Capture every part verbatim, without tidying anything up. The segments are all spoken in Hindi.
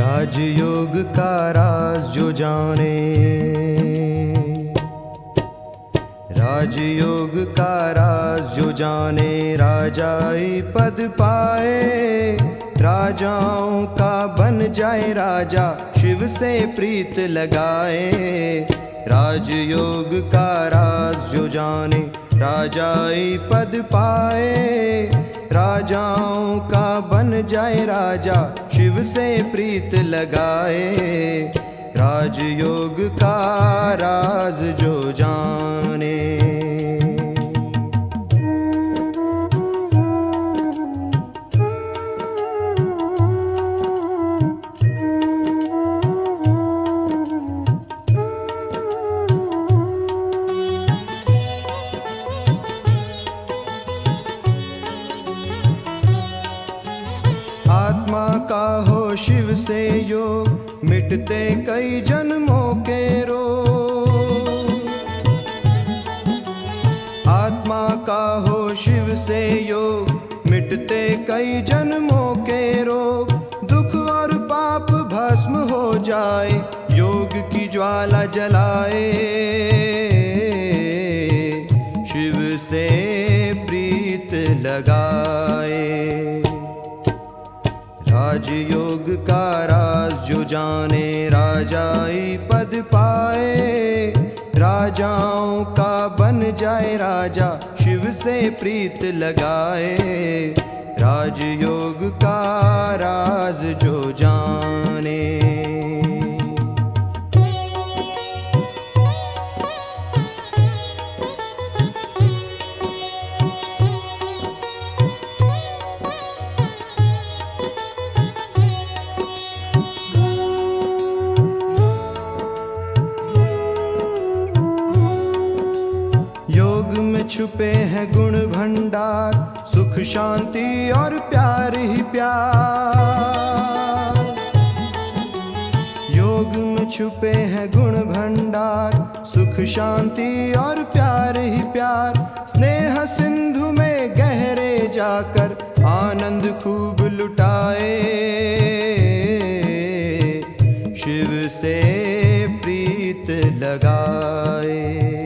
राजयोग का राज जो जाने, राजयोग का राज जो जाने, राजाई पद पाए, राजाओं का बन जाए राजा, शिव से प्रीत लगाए। राजयोग का राज जो जाने, राजाई पद पाए, राजाओं का बन जाए राजा, शिव से प्रीत लगाए। राजयोग का राज जो जाने। आत्मा का हो शिव से योग, मिटते कई जन्मों के रोग। आत्मा का हो शिव से योग, मिटते कई जन्मों के रोग। दुख और पाप भस्म हो जाए, योग की ज्वाला जलाए, शिव से प्रीत लगाए। राजयोग का राज जो जाने, राजाई पद पाए, राजाओं का बन जाए राजा, शिव से प्रीत लगाए। राजयोग का राज जो जाने। योग में छुपे हैं गुण भंडार, सुख शांति और प्यार ही प्यार। योग में छुपे हैं गुण भंडार, सुख शांति और प्यार ही प्यार। स्नेह सिंधु में गहरे जाकर, आनंद खूब लुटाए, शिव से प्रीत लगाए।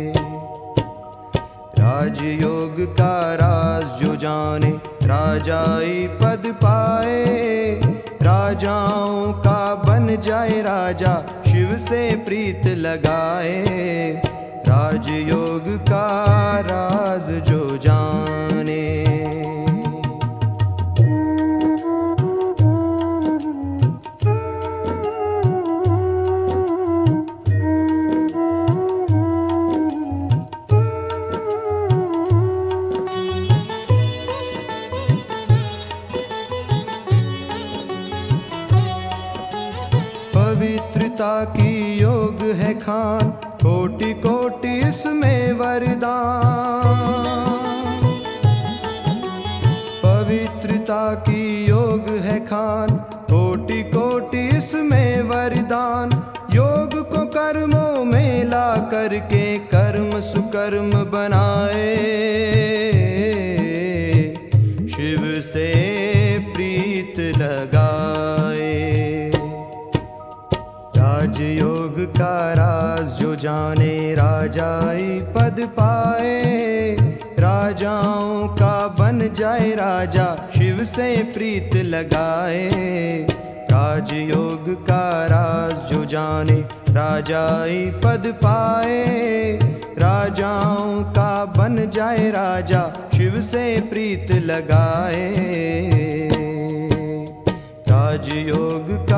राजयोग का राज जो जाने, राजाई पद पाए, राजाओं का बन जाए राजा, शिव से प्रीत लगाए। राजयोग का राज जो जाने। पवित्रता की योग है खान, कोटि कोटि इसमें वरदान। पवित्रता की योग है खान, कोटि कोटि इसमें वरदान। योग को कर्मों में ला करके, कर्म सुकर्म बनाए, शिव से प्रीत लगाए। राजयोग का राज जो जाने, राजाई पद पाए, राजाओं का बन जाए राजा, शिव से प्रीत लगाए। राजयोग का राज जो जाने, राजाई पद पाए, राजाओं का बन जाए राजा, शिव से प्रीत लगाए। राजयोग का